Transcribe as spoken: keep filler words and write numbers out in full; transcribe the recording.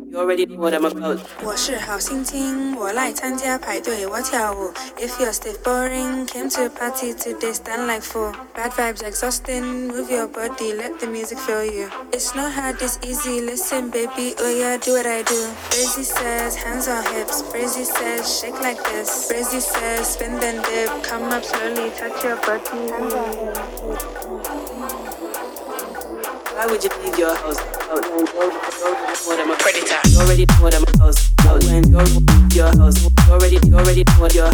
You already know what I'm about. 我是好心情，我来参加派对，我跳舞。If you're stiff boring, came to a party today, stand like fool. Bad vibes exhausting, move your body, let the music fill you. It's not hard, it's easy, listen baby, oh yeah, do what I do. Brazy says, hands on hips, Brazy says, shake like this. Brazy says, spin then dip, come up slowly, touch your body. Hands on hips. Why would you leave your house? Out when you're what I'm a predator. You already know what I'm a house. Out when you're your house. You already, you already know what your